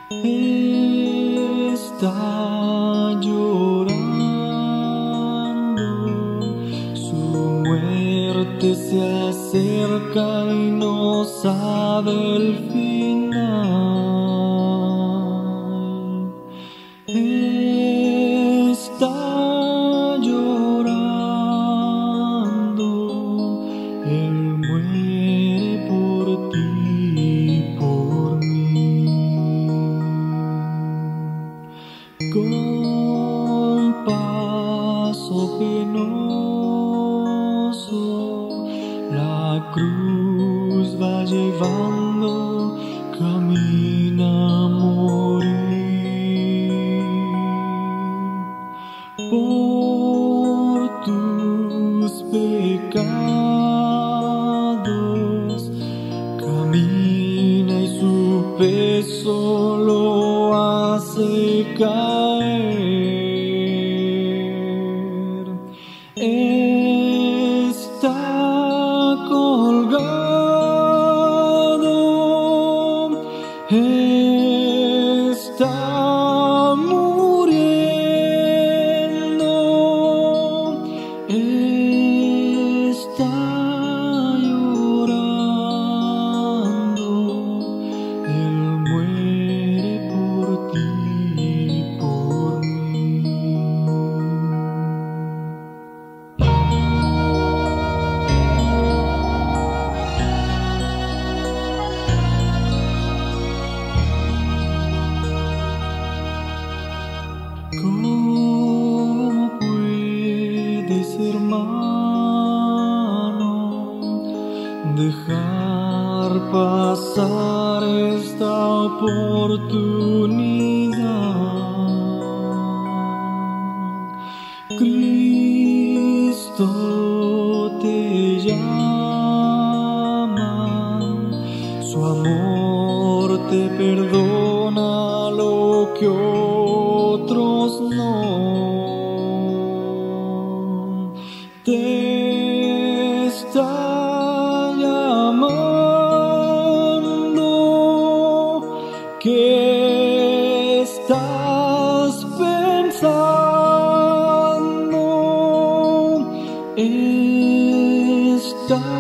Está llorando, su muerte se acerca y no sabe el final. Está llorando, él muere por ti y por mí. Con paso penoso la cruz va llevando, camina a morir. Por tus pecados camina y su peso lo hace caer. Está colgado, está muriendo, está llorando, él muere por ti y por mí. ¿Cómo puedes, hermano, dejar pasar esta oportunidad? Cristo te llama, su amor te perdona lo que otros no. Te está llamando, ¿qué estás pensando? Está